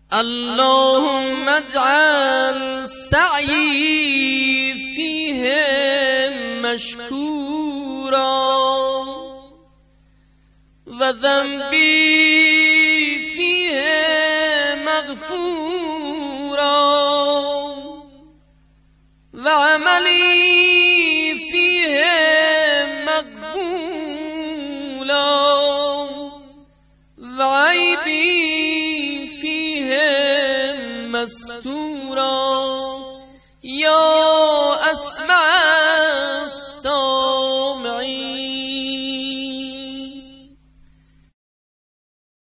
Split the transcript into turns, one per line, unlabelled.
اللهم اجعل سعی فیه مشکورا و ذنبی فیه مغفورا و عملی فیه مقبولا و عیبی فیه مستورا یا اسمع الصالحین.